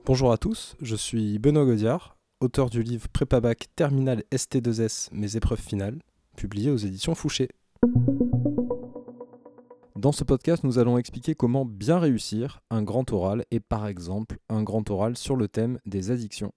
Bonjour à tous, je suis Benoît Gaudiard, auteur du livre Prépa-Bac Terminal ST2S, mes épreuves finales, publié aux éditions Fouché. Dans ce podcast, nous allons expliquer comment bien réussir un grand oral et par exemple un grand oral sur le thème des addictions.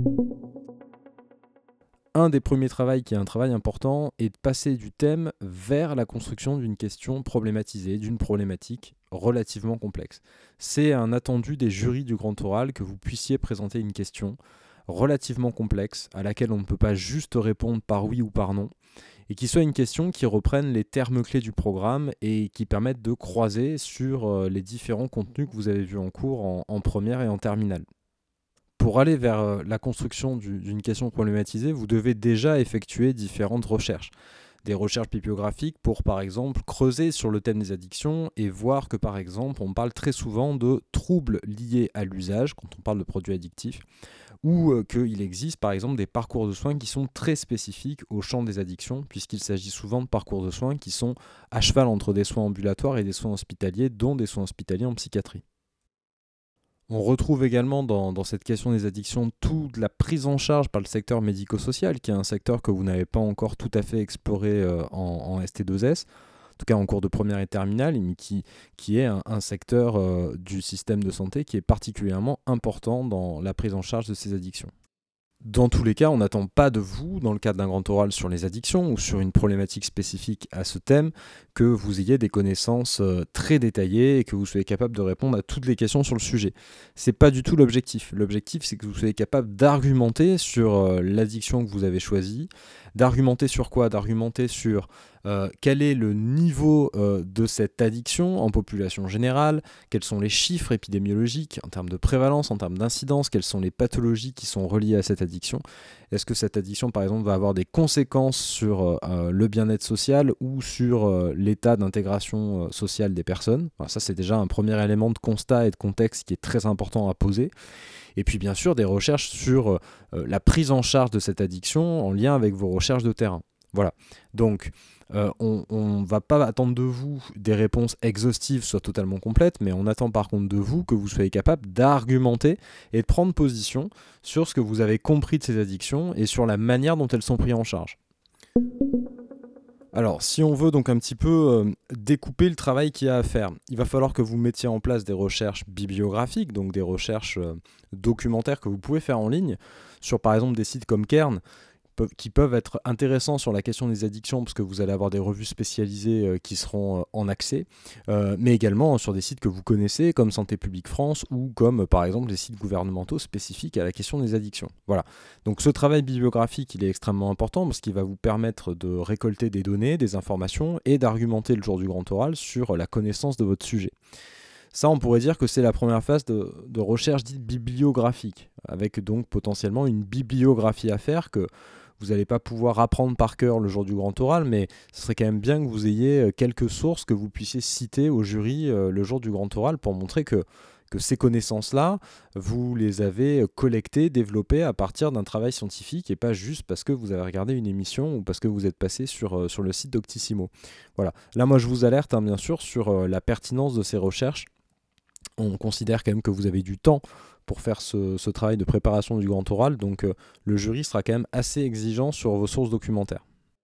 Un des premiers travaux qui est un travail important est de passer du thème vers la construction d'une question problématisée, d'une problématique relativement complexe. C'est un attendu des jurys du grand oral que vous puissiez présenter une question relativement complexe à laquelle on ne peut pas juste répondre par oui ou par non et qui soit une question qui reprenne les termes clés du programme et qui permette de croiser sur les différents contenus que vous avez vus en cours en première et en terminale. Pour aller vers la construction d'une question problématisée, vous devez déjà effectuer différentes recherches. Des recherches bibliographiques pour, par exemple, creuser sur le thème des addictions et voir que, par exemple, on parle très souvent de troubles liés à l'usage quand on parle de produits addictifs, ou qu'il existe, par exemple, des parcours de soins qui sont très spécifiques au champ des addictions, puisqu'il s'agit souvent de parcours de soins qui sont à cheval entre des soins ambulatoires et des soins hospitaliers, dont des soins hospitaliers en psychiatrie. On retrouve également dans cette question des addictions toute la prise en charge par le secteur médico-social, qui est un secteur que vous n'avez pas encore tout à fait exploré en ST2S, en tout cas en cours de première et terminale, mais qui est un secteur du système de santé qui est particulièrement important dans la prise en charge de ces addictions. Dans tous les cas, on n'attend pas de vous, dans le cadre d'un grand oral sur les addictions ou sur une problématique spécifique à ce thème, que vous ayez des connaissances très détaillées et que vous soyez capable de répondre à toutes les questions sur le sujet. C'est pas du tout l'objectif. L'objectif, c'est que vous soyez capable d'argumenter sur l'addiction que vous avez choisie. D'argumenter sur quoi ? D'argumenter sur quel est le niveau de cette addiction en population générale, quels sont les chiffres épidémiologiques en termes de prévalence, en termes d'incidence, quelles sont les pathologies qui sont reliées à cette addiction. Est-ce que cette addiction, par exemple, va avoir des conséquences sur le bien-être social ou sur l'état d'intégration sociale des personnes ? Alors ça, c'est déjà un premier élément de constat et de contexte qui est très important à poser. Et puis bien sûr des recherches sur la prise en charge de cette addiction en lien avec vos recherches de terrain. Voilà, donc on ne va pas attendre de vous des réponses exhaustives soit totalement complètes, mais on attend par contre de vous que vous soyez capable d'argumenter et de prendre position sur ce que vous avez compris de ces addictions et sur la manière dont elles sont prises en charge. Alors, si on veut donc un petit peu découper le travail qu'il y a à faire, il va falloir que vous mettiez en place des recherches bibliographiques, donc des recherches documentaires que vous pouvez faire en ligne, sur par exemple des sites comme Kern, qui peuvent être intéressants sur la question des addictions, parce que vous allez avoir des revues spécialisées qui seront en accès, mais également sur des sites que vous connaissez, comme Santé publique France, ou comme par exemple des sites gouvernementaux spécifiques à la question des addictions. Voilà. Donc ce travail bibliographique, il est extrêmement important, parce qu'il va vous permettre de récolter des données, des informations, et d'argumenter le jour du grand oral sur la connaissance de votre sujet. Ça, on pourrait dire que c'est la première phase de recherche dite bibliographique, avec donc potentiellement une bibliographie à faire que vous n'allez pas pouvoir apprendre par cœur le jour du grand oral, mais ce serait quand même bien que vous ayez quelques sources que vous puissiez citer au jury le jour du grand oral pour montrer que ces connaissances-là, vous les avez collectées, développées à partir d'un travail scientifique et pas juste parce que vous avez regardé une émission ou parce que vous êtes passé sur le site Doctissimo. Voilà. Là, moi, je vous alerte bien sûr sur la pertinence de ces recherches. On considère quand même que vous avez du temps pour faire ce travail de préparation du grand oral, donc le jury sera quand même assez exigeant sur vos sources documentaires.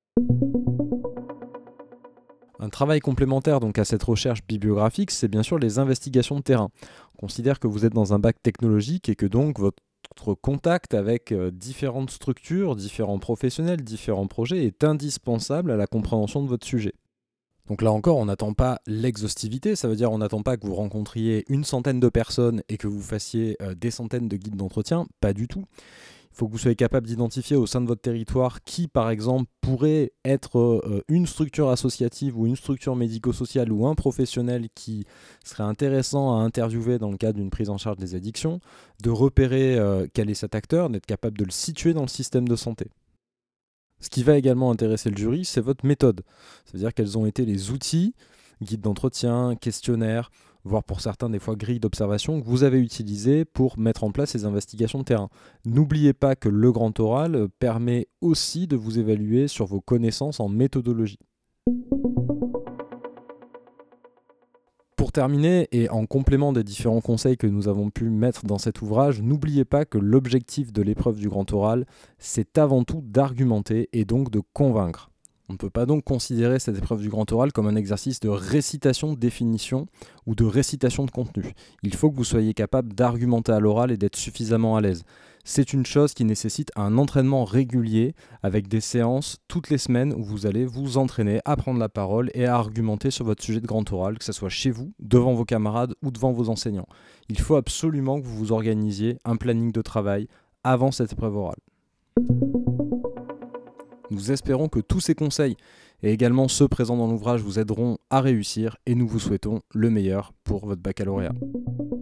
Un travail complémentaire donc à cette recherche bibliographique, c'est bien sûr les investigations de terrain. On considère que vous êtes dans un bac technologique et que donc votre contact avec différentes structures, différents professionnels, différents projets est indispensable à la compréhension de votre sujet. Donc là encore, on n'attend pas l'exhaustivité, ça veut dire on n'attend pas que vous rencontriez une centaine de personnes et que vous fassiez des centaines de guides d'entretien, pas du tout. Il faut que vous soyez capable d'identifier au sein de votre territoire qui, par exemple, pourrait être une structure associative ou une structure médico-sociale ou un professionnel qui serait intéressant à interviewer dans le cadre d'une prise en charge des addictions, de repérer quel est cet acteur, d'être capable de le situer dans le système de santé. Ce qui va également intéresser le jury, c'est votre méthode. C'est-à-dire quels ont été les outils, guides d'entretien, questionnaires, voire pour certains des fois grilles d'observation que vous avez utilisées pour mettre en place ces investigations de terrain. N'oubliez pas que le grand oral permet aussi de vous évaluer sur vos connaissances en méthodologie. Pour terminer, et en complément des différents conseils que nous avons pu mettre dans cet ouvrage, n'oubliez pas que l'objectif de l'épreuve du grand oral, c'est avant tout d'argumenter et donc de convaincre. On ne peut pas donc considérer cette épreuve du grand oral comme un exercice de récitation de définition ou de récitation de contenu. Il faut que vous soyez capable d'argumenter à l'oral et d'être suffisamment à l'aise. C'est une chose qui nécessite un entraînement régulier avec des séances toutes les semaines où vous allez vous entraîner à prendre la parole et à argumenter sur votre sujet de grand oral, que ce soit chez vous, devant vos camarades ou devant vos enseignants. Il faut absolument que vous vous organisiez un planning de travail avant cette épreuve orale. Nous espérons que tous ces conseils et également ceux présents dans l'ouvrage vous aideront à réussir et nous vous souhaitons le meilleur pour votre baccalauréat.